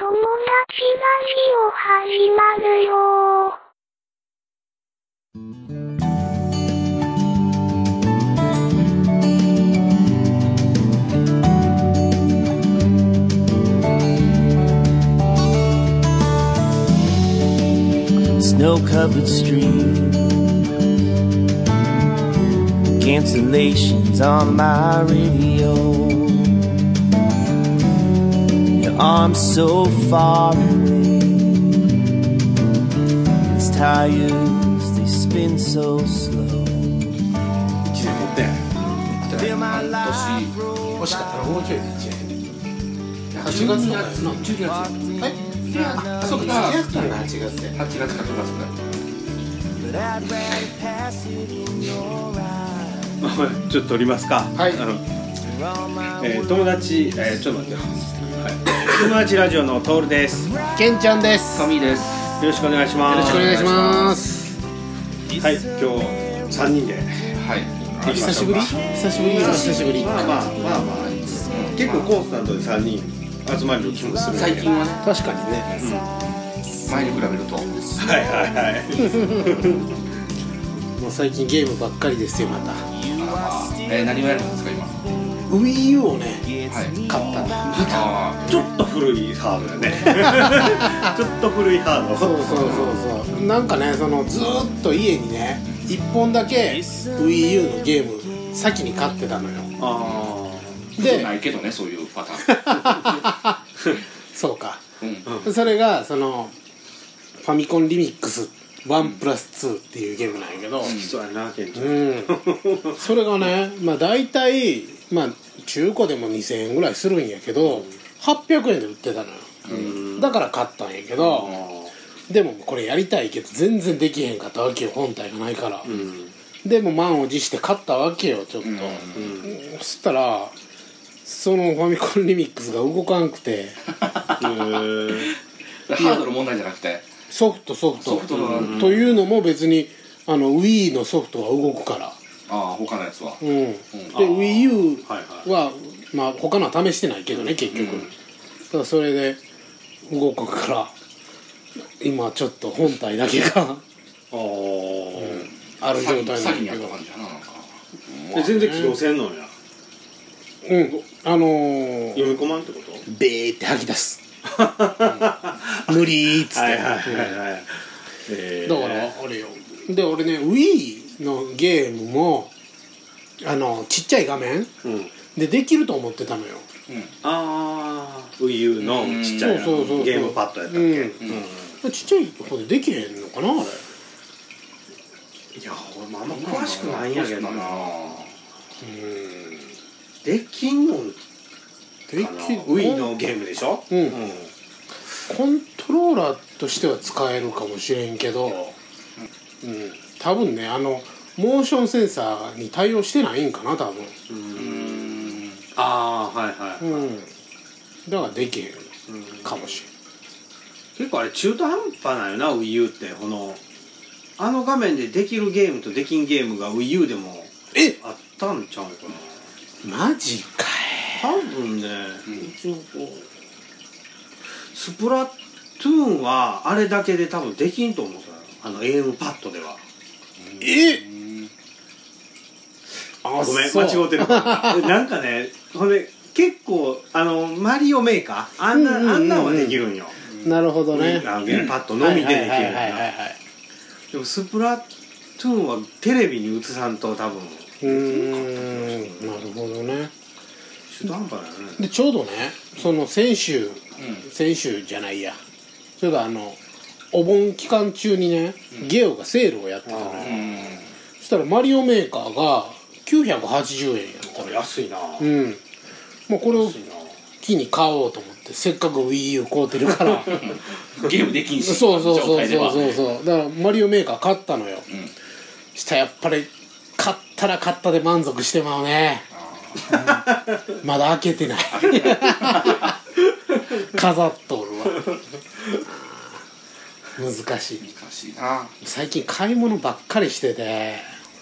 友達ラジオ始まるよ。 Snow-covered street, cancellations on my radio. Your arms so far away, these tires they spin so slow. 1年持って半年欲しかったらもうちょいで1年8月とかやな12月あ、そうか、付き合ったんだ、8月で8月か9月ぐらいちょっと撮りますか。 はい。 友達、ちょっと待ってよ、友達ラジオのトールです。 ケンちゃんです。 カミです。 よろしくお願いします。 よろしくお願いします。 はい、今日3人で、 はい。 久しぶりまあ結構コンスタントで3人集まる気もする。 最近はね、 確かにね、 前に比べるともう最近ゲームばっかりですよ。また何をやるんですか今。 Wii U をね、買ったんだ。 ちょっと古いハードだね。ちょっと古いハード。 そうなんかね、そのずーっと家にね1本だけ Wii U のゲーム先に買ってたのよ。 でないけどね、そういうパターン。 そうか、それがそのファミコンリミックス1+2っていうゲームなんやけど、 そうやな、ケンちゃん。 それがね、まあ大体中古でも2000円ぐらいするんやけど、800円で売ってたのよ。だから買ったんやけど、でもこれやりたいけど全然できへんかったわけよ、本体がないから。でも満を持して買ったわけよ、ちょっと。そしたらそのファミコンリミックスが動かんくてハードの問題じゃなくてソフトというのも別にWii のソフトは動くから。 他のやつはで Wii U はまあ他のは試してないけどね、結局。だからそれで動くから今ちょっと本体だけがある状態なんだけど、 先にやった感じやな、なんか。 全然起動せんのや。読み込まんってこと？ ベーって吐き出す。無理ーっつって。だからあれよ。で俺ね Wii のゲームもちっちゃい画面でできると思ってたのよ。 Wii U のちっちゃいゲームパッドやったっけ。 ちっちゃい方でできへんのかな、あれ。いや俺もあんま詳しくないんやけどな。できんのかな。Wii のゲームでしょ。 コントローラーとしては使えるかもしれんけど、多分ねモーションセンサーに対応してないんかな、多分。だからできへんかもしれん。 結構あれ中途半端なんよな、 Wii U って。画面でできるゲームとできんゲームが Wii U でもあったんちゃうかな。 マジかい。 多分ね、一応スプラトゥーンはあれだけで多分できんと思うから、AM パッドでは。ごめん、間違うてる。なんかね、ほんで結構マリオメーカーあんなんはできるんよ。なるほどね。 ゲームパッドのみでできるんや。でもスプラトゥーンはテレビに映さんと多分。 なるほどね。 中途半端だよね。 でちょうどね、その先週じゃないや、ちょうどお盆期間中にね、ゲオがセールをやってたのよ。そしたらマリオメーカーが980円やったの。 安いな。 もうこれを機に買おうと思って、せっかく Wii U 買うてるからゲームできんし。 そうだからマリオメーカー買ったのよ。したらやっぱり買ったら買ったで満足してまうね。まだ開けてない。飾っとるわ。難しいな。 最近買い物ばっかりしてて、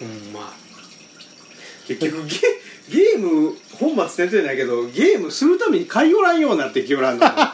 結局ゲーム本末転倒やないけど、ゲームするために買いおらんようになってきおらんの。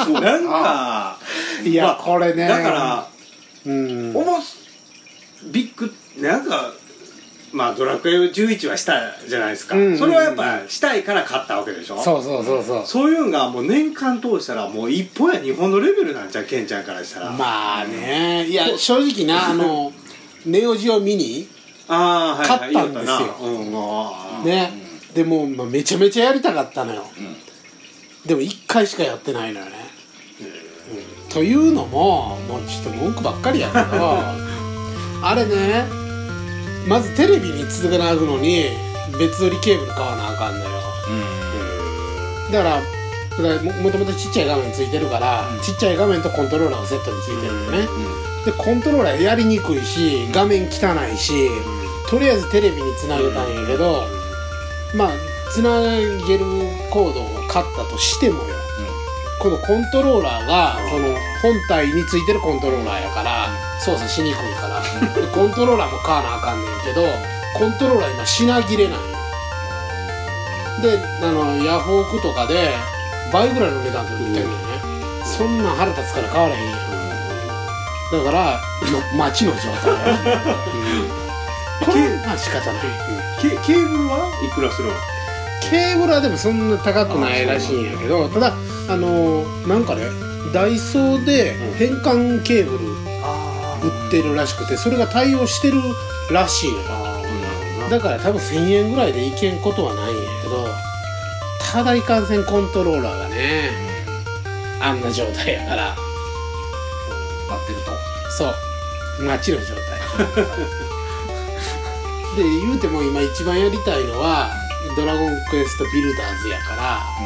なんかいや、これねだからうんビッグなんかまあドラクエ11はしたじゃないですか、 うんうんうんそれはやっぱしたいから買ったわけでしょ。 そうそうそうそうそういうのがもう年間通したらもう一本や二本のレベルなんちゃうケンちゃんからしたら。 まあねいや正直なネオジオミニああ、はいはい、 買ったんですよねでもまあめちゃめちゃやりたかったのよ、でも1回しかやってないのよね、というのももうちょっと文句ばっかりやけどあれねまずテレビにつなぐのに別売りケーブル買わなあかんのよ、だからもともとちっちゃい画面ついてるから、ちっちゃい画面とコントローラーがセットについてるんだよね、でコントローラーやりにくいし画面汚いし、とりあえずテレビにつなげたんやけど、まあつなげるコードを買ったとしてもよ、このコントローラーがその本体についてるコントローラーやから操作しにくいからでコントローラーも買わなあかんねんけどコントローラー今品切れないでヤフオクとかで倍ぐらいの値段で売ってんのよね、そんなん腹立つから買われへんやん、だから今待ちの状態これは仕方ない、 ケーブルはいくらするの？ ケーブルはでもそんな高くないらしいんやけど、ただなんかねダイソーで変換ケーブル売ってるらしくてそれが対応してるらしいのよ、だから多分1000円ぐらいでいけんことはないんやけど、ただいかんせんコントローラーがねあんな状態やから待ってるとそう待ちの状態で言うても今一番やりたいのはドラゴンクエストビルダーズやから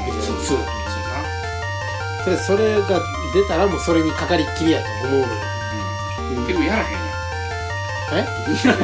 、2でそれが出たらもうそれにかかりっきりやと思うのよ、 結局やらへんやんえ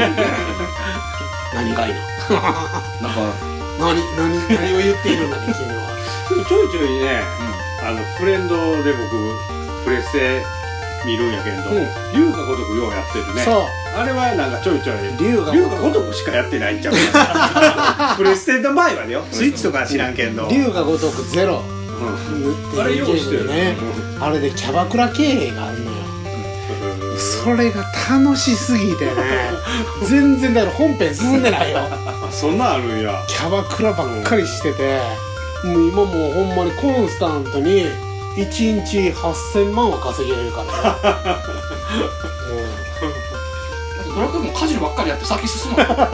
何がいななんか何を言っているんだね君は。 ちょいちょいね、フレンドで僕プレステ見るんやけど、龍が如くようやってるね。 そうあれはなんかちょいちょい龍が如くしかやってないんちゃうかプレステの場合はねよ、スイッチとかは知らんけど龍が如くゼロっていうゲームでね、あれでキャバクラ経営があるのよ、それが楽しすぎてね全然だから本編進んでないよそんなんあるんや。 キャバクラばっかりしてて、もう今もうほんまにコンスタントに1日8000万は稼げれるからねドラクエもカジノばっかりやって先進むのそうやな、ずっ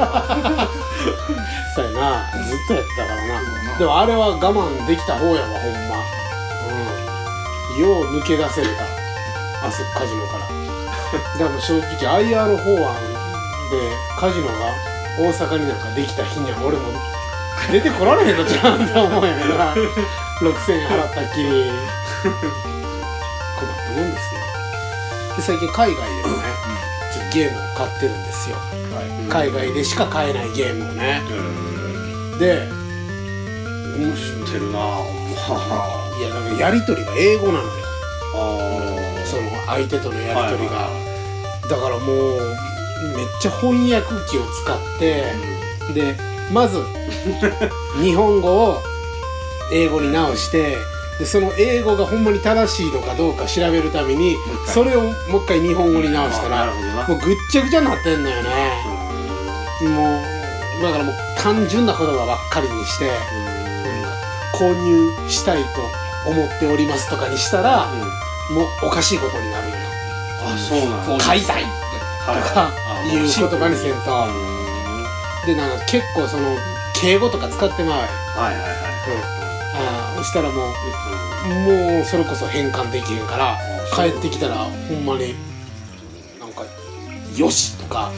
とやってたからな、でもあれは我慢できた方やわほんま、よう抜け出せれたカジノからだからもう正直 IR 法案でカジノが大阪になんかできた日には俺も出てこられへんのちゃうんって思うんやけどな6000円払ったっきり困ったもんですよ。で最近海外でもね、ちょっとゲームを買ってるんですよ、海外でしか買えないゲームをね、で知ってるないやだからやり取りが英語なのよ、その相手とのやり取りが、だからもうめっちゃ翻訳機を使って、でまず日本語を英語に直して、でその英語がほんまに正しいのかどうか調べるためにそれをもう一回日本語に直したらもうぐっちゃぐちゃになってんのよね、もうだからもう単純な言葉ばっかりにして、購入したいと思っておりますとかにしたら、もうおかしいことになるのよ。 そうなんだ。 買いたいとかいう言葉にせんと、でなんか結構その敬語とか使ってまうやん、そしたらもうそれこそ変換できへんから帰ってきたらほんまになんかよしとか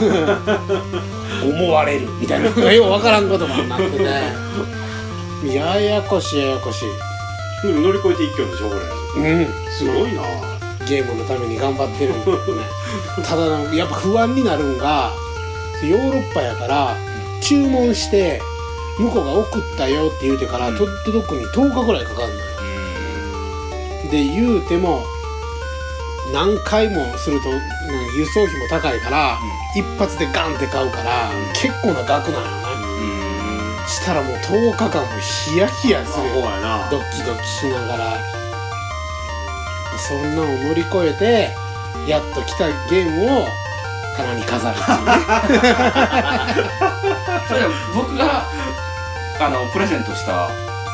思われるみたいなようわからん言葉になっててややこしい乗り越えていきよるでしょこれ。すごいな。 ゲームのために頑張ってるんだけどねただやっぱ不安になるんがヨーロッパやから注文して向こうが送ったよって言うてから届くに10日ぐらいかかるのよ、で言うても何回もすると輸送費も高いから、一発でガンって買うから、結構な額なのよね、したらもう10日間もヒヤヒヤするよ、ドキドキしながらそんなのを乗り越えてやっと来たゲームを棚に飾るっていうねそれで僕がプレゼントした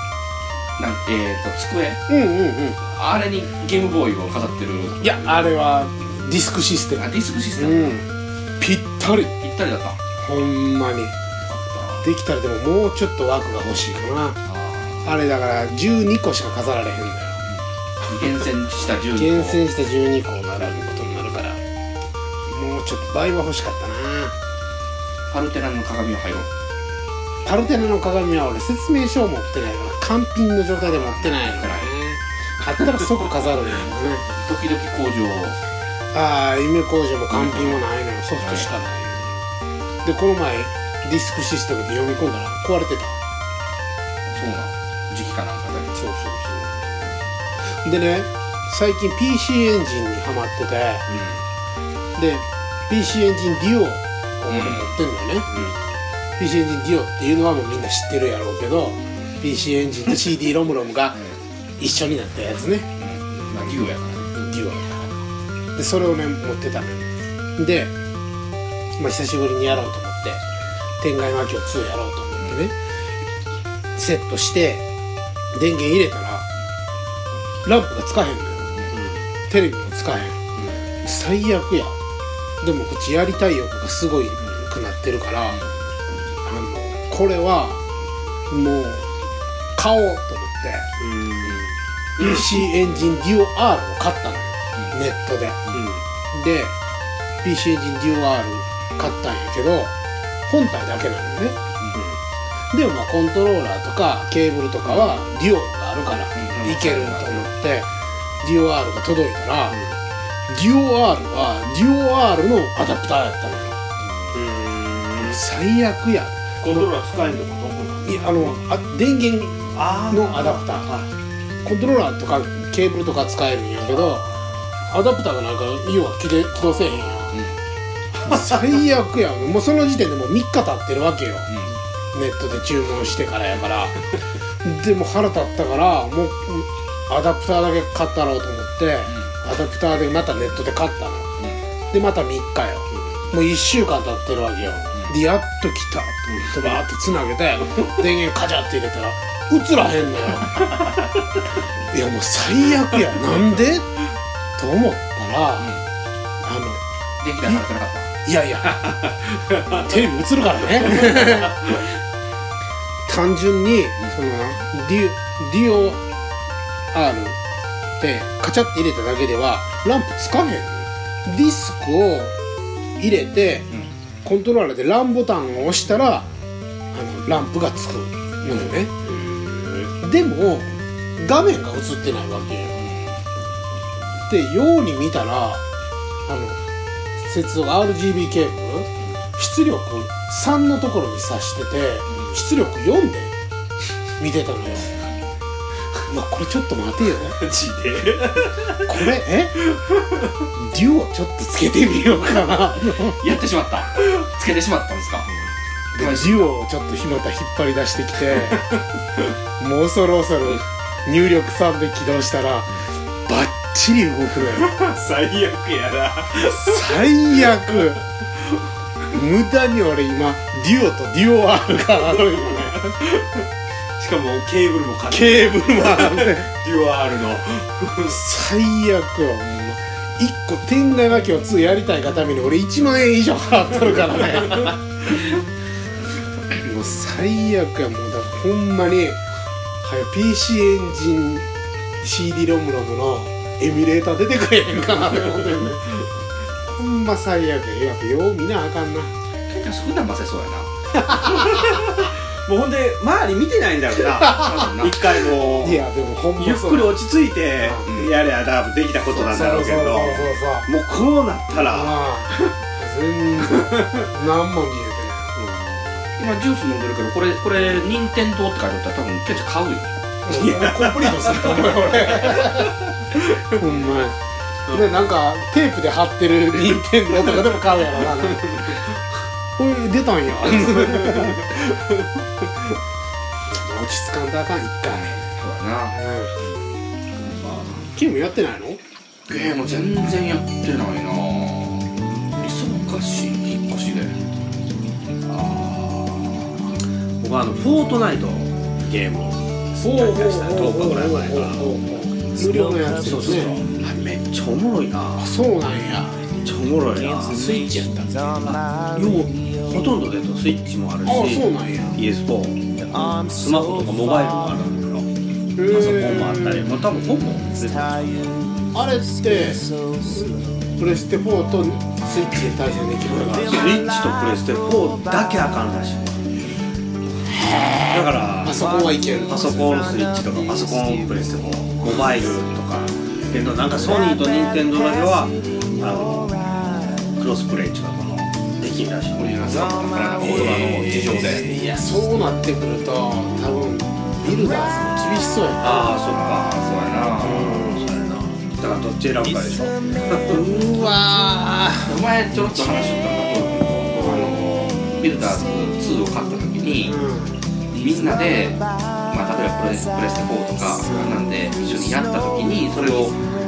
机、あれにゲームボーイを飾ってる。 いやあれはディスクシステム。 ディスクシステム、 ぴったりぴったりだった。 ほんまにできたら。でももうちょっと枠が欲しいかな。あれだから12個しか飾られへんのよ。 厳選した12個厳選した12個を並ぶことになるから、もうちょっと倍は欲しかったな。 パルテナの鏡を入ろう。 パルテナの鏡は俺説明書を持ってないから完品の状態で持ってないからね。あったら即飾るんだよね。 ドキドキ工場。 ああ、夢工場も完品もないのよ。ソフトしかないよ。でこの前ディスクシステムで読み込んだら壊れてた。 そうな時期かなんかで。 そうでね、最近 PC エンジンにハマってて、で PC エンジンデュオを俺持ってんのよね。PC エンジンデュオっていうのはもうみんな知ってるやろうけど、 PC エンジンと CD ロムロムが一緒になったやつね。 まあデュオやからね。 デュオやから。でそれをね持ってたのよ。で、まあ、久しぶりにやろうと思って天外魔境2やろうと思ってね、セットして電源入れたらランプがつかへんのよ、テレビもつかへん、最悪や。でもこっちやりたい欲がすごいくなってるから、これはもう買おうと思って、PC エンジンデュオ R を買ったのよ、ネットで、で PC エンジンデュオ R 買ったんやけど本体だけなのね、でもまあコントローラーとかケーブルとかはデュオがあるからいけると思ってデュオ R が届いたら、デュオ R はデュオ R のアダプターやったのよ。最悪や。 コントローラー使えんのか電源のアダプター、コントローラーとかケーブルとか使えるんやけどアダプターがなんか要は起動せえへんや、最悪や。もうその時点でもう3日経ってるわけよ、ネットで注文してからやからでも腹立ったからもうアダプターだけ買ったろうと思って、アダプターでまたネットで買ったの、でまた3日よ、もう1週間経ってるわけよ、でやっと来たと思ってバーってつなげて電源カチャって入れたら映らへんのよいやもう最悪や。なんでと思ったら、 電気代払ってなかった。 いやいやテレビ映るからね単純にそのデュオ R ってカチャって入れただけではランプつかへん。ディスクを入れて、コントローラーでランボタンを押したらランプがつくのよね。でも画面が映ってないわけよ。でように見たら接続 RGB ケーブル出力3のところに挿してて出力4で見てたのよ。これちょっと待てよマジでこれデュオちょっとつけてみようかなやってしまった。つけてしまったんですか。 でデュオをちょっとまた引っ張り出してきてもうそろそろ入力3で起動したらバッチリ動くのよ最悪やな最悪。無駄に俺今デュオとデュオ R があるよねしかもケーブルも買ってケーブルもあるねデュオ R の最悪よ。ほんま1個天外魔境2やりたいがために俺1万円以上払っとるからねもう最悪や。もうだからほんまにPC エンジン CD ロムロムのエミュレーター出てくれへんかなって思ってんねほんま最悪や。やっぱよう見なあかんな。 結構普段ませそうやなもうほんで周り見てないんだろうな一回もいやでもほんまゆっくり落ち着いてやれや多分できたことなんだろうけど、もうこうなったら全然何も見え今ジュース飲んでるけどこれ任天堂って書いてあったら多分ケンちゃん買うよ。 てないコンプリートすると思うよ俺ほんまでなんかテープで貼ってる任天堂とかでも買うやろなこれ出たんや落ち着かんとあかん一回。 そうやな。 キムやってないの？ ゲーム全然やってないな。忙しい引っ越しで。 僕はフォートナイトゲームやりだした10日ぐらい前から無料のやつそうそうそう、あれめっちゃおもろいな。 あ、そうなんや。 めっちゃおもろいな。 スイッチやったっけ？ ほとんどでスイッチもあるし、 あ、そうなんや。 PS4、スマホとかモバイルもあるんだよ。パソコンもあったり、もう多分本も出てる。 あれってプレステ4とスイッチで対戦できるからスイッチとプレステ4だけあかんらしい。だからパソコンはいける。 パソコンスイッチとかパソコンプレステ4、モバイルとかけど、なんかソニーと任天堂だけはクロスプレイっていうかできんらしい。 大人の事情で。 いや、そうなってくると多分ビルダーズも厳しそうやな。 ああ、そっか、 そうやな。 そうやな。だからどっち選ぶかでしょ。 うわお前ちょろっと話しとったんだと、ビルダーズ2を買った時に、みんなで、まあ、例えばプレステ4とかなんで一緒にやった時にそれを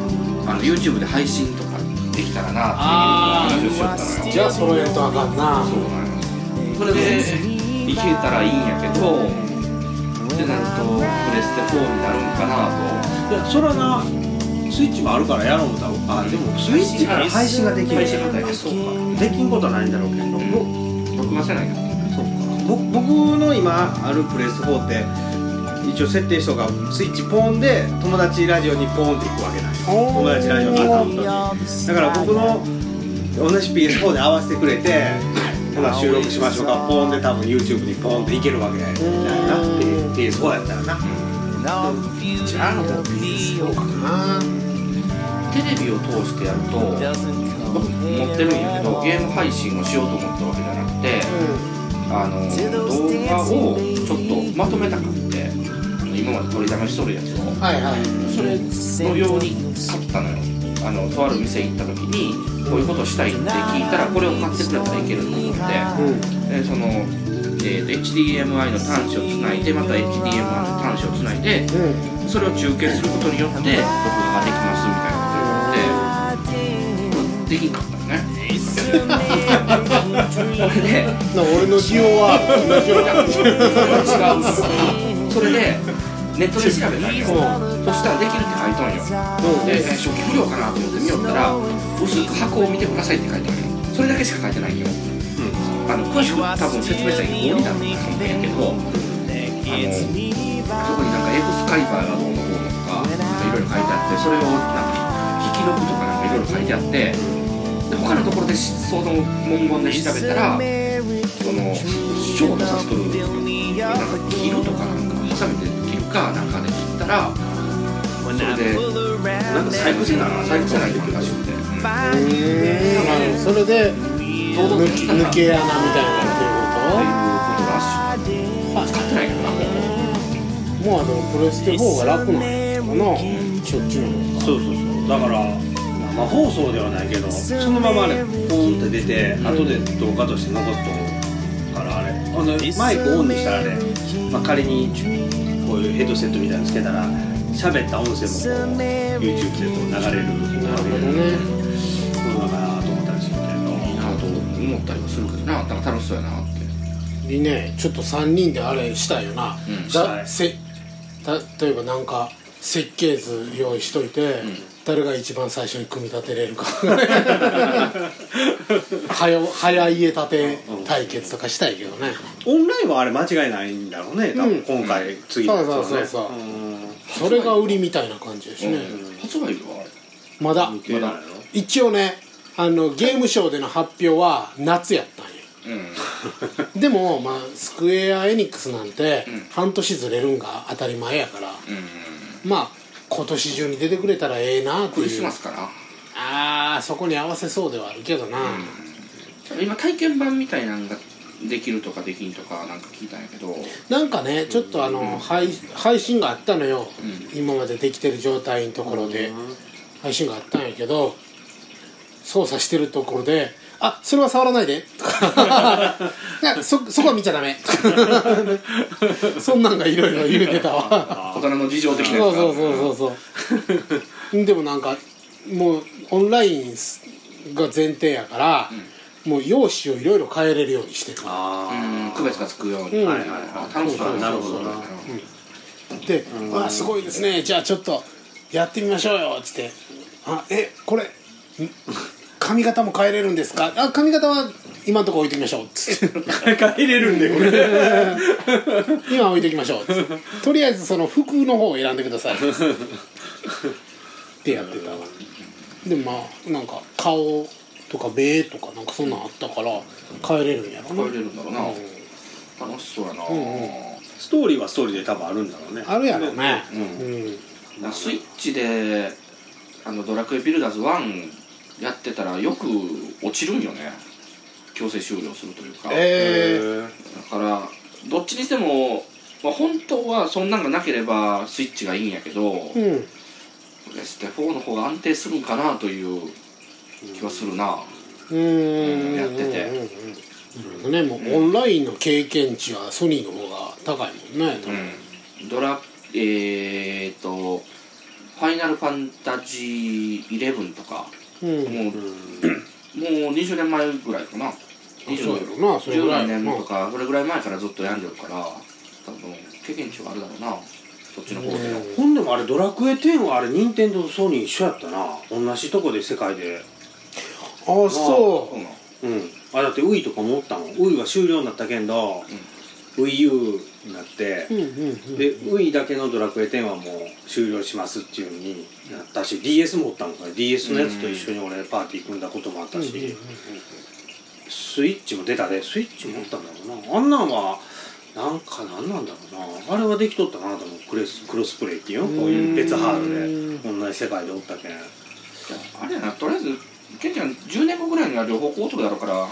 YouTube で配信とかできたらなっていう話をしよったのよ。 じゃあ揃えんとあかんな。 そうなの。それでいけたらいいんやけど、でなるとプレステ4になるんかなと。 いや、それはな、スイッチもあるからやろうもたぶん。あ、でもスイッチから配信ができる。 配信ができる。 そうか。できんことはないんだろうけど。 録画せないから。 そうか。僕の今あるプレステ4って一応設定書がスイッチポンで友達ラジオにポンっていくわけなんよ。友達ラジオのアカウントに。だから僕の同じ PS4 で合わせてくれて、ほら収録しましょうか、ポンで多分 YouTube にポンっていけるわけだよな。PS4 やったらな。 じゃあもう PS4 かな。 テレビを通してやると持ってるんやけど、ゲーム配信をしようと思ったわけじゃなくて、動画をちょっとまとめたくって今まで取りだめしとるやつを、 はいはい。 それのように買ったのよ。とある店行った時にこういうことしたいって聞いたらこれを買ってくれたらいけると思って、その、HDMI の端子をつないでまた HDMI の端子をつないで、それを中継することによって録画ができますみたいなことを言ってできんかったのね。それで俺の需要は同じような。 それでネットで調べたんよ。そしたらできるって書いたんよ。で、初期不良かなと思って見よったら薄く箱を見てくださいって書いたんよ。それだけしか書いてないよ。詳しく多分説明したら5になるんだと思うんやけど、そこになんかエクスカリバーがどうのこうのとかいろいろ書いてあって、それをなんか引き録とかなんかいろいろ書いてあって、で他のところでその文言で調べたら、そのショートさせとるなんか切るとかなんかハサミで切るかなんかで切ったら、それでなんか細工せないできるらしくて、 それで抜け穴みたいになってることらしい。使ってないけどな。 もうプレステ4が楽なんやかな、そっちの方が。 そうだから生放送ではないけど、そのままねポンって出て、後で動画として残っとるから、あれマイクオンにしたらね、仮にこういうヘッドセットみたいなのつけたら喋った音声もこう YouTube でこう流れるわけで、そうだからと思ったりするけど、 いいなと思ったりもするけどな。なんか楽しそうやなって。 でね、ちょっと3人であれしたいよな。例えばなんか設計図用意しといて、誰が一番最初に組み立てれるか早家建て対決とかしたいけどね。 オンラインはあれ間違いないんだろうね、多分今回、次のやつはね。 そうそれが売りみたいな感じですね。 発売日はあれまだ一応ね、ゲームショーでの発表は夏やったんよ。でもスクエアエニックスなんて半年ずれるんが当たり前やから、今年中に出てくれたらええなっていう。 クリスマスかな。そこに合わせそうではあるけどな。 今体験版みたいなのができるとかできんとかなんか聞いたんやけど、 なんかね、ちょっと配信があったのよ。今までできてる状態のところで配信があったんやけど、操作してるところでそれは触らないでとかそこは見ちゃダメそんなんがいろいろ言うてたわ。 大人の事情的なやつ。 そうでもなんかもうオンラインが前提やから、もう用紙をいろいろ変えれるようにしてる。 区別がつくように、 うんはいはいはい、楽しそう。 なるほどな。 で、わあすごいですね、じゃあちょっとやってみましょうよっつって、これ髪型も変えれるんですか。髪型は今のところ置いてきましょうっつって変えれるんでこれ今置いてきましょうっつって、とりあえずその服の方を選んでくださいってやってたわ。でまあなんか顔とか目とかなんかそんなんあったから変えれるんやろな。 変えれるんだろうな、楽しそうやな、 ストーリーはストーリーで多分あるんだろうね。 あるやろね。 スイッチでドラクエビルダーズ1やってたらよく落ちるんよね、強制終了するというか、だからどっちにしても、本当はそんなんがなければスイッチがいいんやけど、プレステ4の方が安定するんかなという気はするな、やってて、 ね、もうオンラインの経験値はソニーの方が高いもんね、ファイナルファンタジー11とか、もう20年前ぐらいかな、10何年とかそれぐらい前からずっとやんでるから、多分経験値はあるだろうな、そっちの方で。 ほんでもあれドラクエ10はあれ任天堂とソニー一緒やったな、同じとこで世界で。 そう 、だって Wii とかもおったもん。 Wii は終了になったけんど、WiiU になって、で Wii だけのドラクエ10はもう終了しますっていう風になったし、 DS もおったもんから DS のやつと一緒に俺パーティー組んだこともあったし、スイッチも出たで、スイッチもおったんだろうな。あんなんはなんなんだろうな、あれはできとったかなと思う。クロスプレイっていうの、こういう別ハードで同じ世界でおったけん。 あれやな、とりあえずケンちゃん10年後ぐらいには両方買うとるだろうから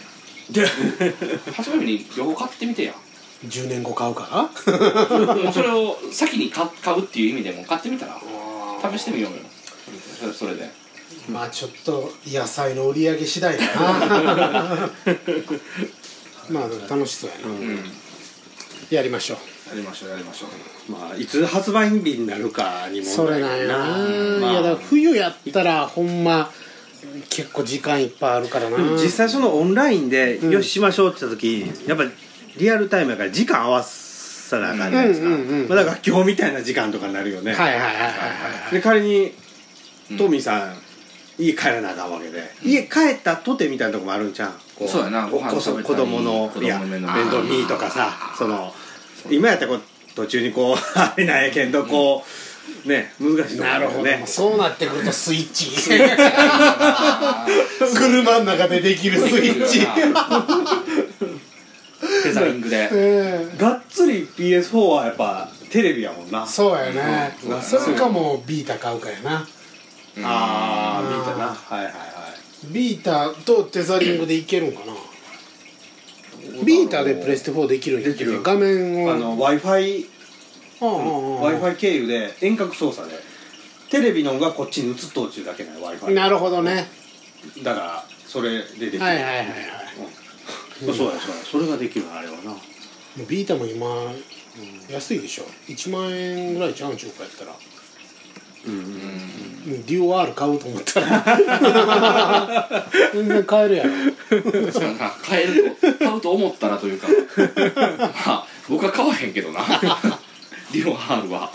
初めに両方買ってみてや。 10年後買うからもうそれを先に買うっていう意味でも買ってみたら試してみようよ、それで。 まあちょっと野菜の売り上げ次第だなまあでも楽しそうやな、やりましょう。 まあいつ発売日になるかにもそれなんやな、いやだから冬やったらほんま結構時間いっぱいあるからな。 実際そのオンラインでよししましょうって言った時、やっぱりリアルタイムやから時間合わさなあかんじゃないですか。だから今日みたいな時間とかになるよね。で仮にトミーさん家帰らなあかんわけで、家帰ったとてみたいなとこもあるんちゃう。 そうやな、ご飯食べたり子供の面倒見とかさ、その今やったら途中にこうあれなんやけどこうね、難しいところね。 なるほど、そうなってくるとスイッチ車の中でできるスイッチテザリングで、 がっつり PS4 はやっぱテレビやもんな。 そうやね、それかもうビータ買うかやな。 ビータな、 ビータとテザリングでいけるんかな。ビータでプレステ4できるんやけど、画面を Wi-Fi 経由で遠隔操作でテレビのがこっちに映っとうちゅうだけない Wi-Fi。 なるほどね。 だからそれでできる。そうやそれができるのあれはな。 ビータも今安いでしょ。1万円ぐらいちゃうんちゅうかやったら。デュオ R 買うと思ったら全然買えるやろそうやな、買うと思ったらというかまあ僕は買わへんけどなデュオ R は。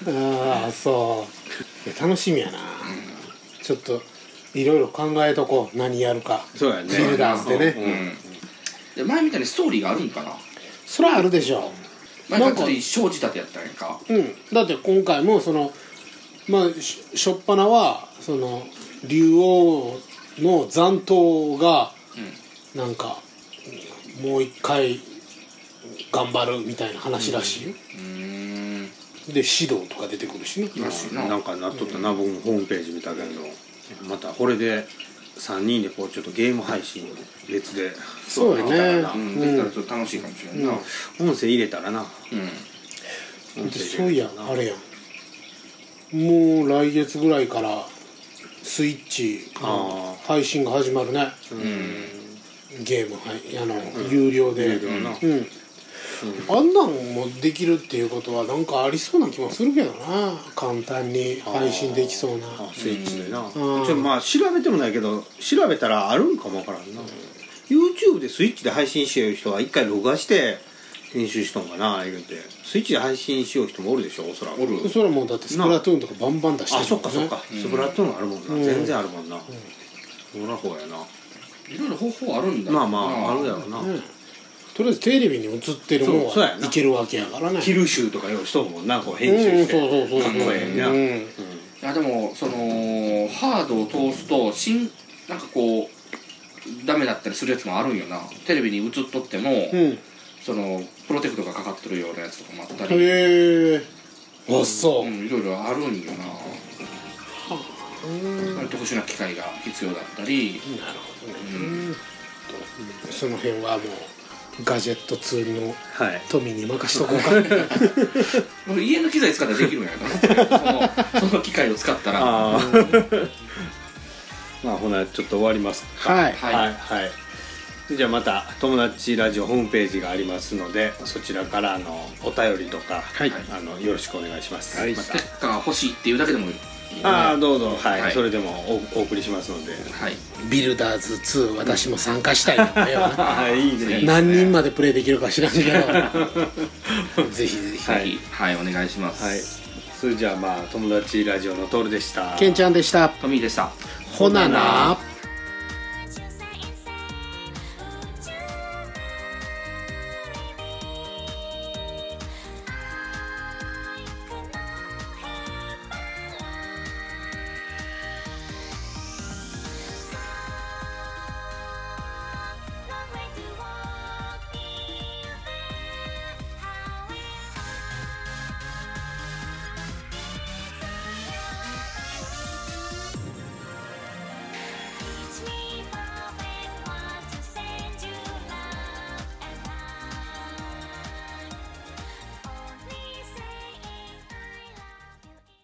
そういや楽しみやな、ちょっといろいろ考えとこう、何やるか。 そうやね、 ビルダーズでね、 で前みたいにストーリーがあるんかな。 それはあるでしょ。 前から小仕立てやったんやんか。 だって今回もそのまあ初っ端はその竜王の残党がなんかもう一回頑張るみたいな話らしいよ。で指導とか出てくるしね。 なんかなっとったな、僕もホームページ見たけど、またこれで3人でこうちょっとゲーム配信別でそうやね、 できたらちょっと楽しいかもしれんな。 音声入れたらな。 そういやあれやん、もう来月ぐらいからスイッチ配信が始まるね。ゲーム有料で。 あんなんもできるっていうことはなんかありそうな気もするけどな。簡単に配信できそうな。 スイッチでな、 んちょっとまあ調べてもないけど調べたらあるんかもわからんな、YouTube でスイッチで配信しよう人は一回録画して編集しとんかな言うて、スイッチで配信しよう人もおるでしょ、おそらく。 おる。 それはもうだってスプラトゥーンとかバンバン出してるあ、そっかそっか、スプラトゥーンあるもんな、 うん全然あるもんな、そらほうやな。 いろいろ方法あるんだ。 まあまああるやろな、 とりあえずテレビに映ってるもんそうやないけるわけやからね。 キル集とかようしとるもんな、こううん、 編集して、 そうそうそうかっこええな、 うんいやでもそのハードを通すとなんかこうダメだったりするやつもあるんよな。テレビに映っとっても、 うんそのプロテクトがかかってるようなやつとかもあったり、 へえ。あ、そうう。 ん、いろいろあるんよな。特殊な機械が必要だったり、 なるほどね。その辺はもうガジェットツールのはい富に任しとこうか。 もう家の機材使ったらできるんやからその機械を使ったら。 ああまあほなちょっと終わりますか。 はいはいはい、はいじゃあまた友達ラジオホームページがありますので、そちらからお便りとか、 はいよろしくお願いします、 はいまステッカー欲しいっていうだけでもいい、 ああどうぞ、はいはいそれでもお送りしますのではい。 ビルダーズ2私も参加したいんだよな。 はいいいね何人までプレイできるか知らんけど。ぜひぜひ。 はいはい、お願いします。 はいそれじゃあまあ友達ラジオのトールでした。 ケンちゃんでした。 トミーでした。 ほなな。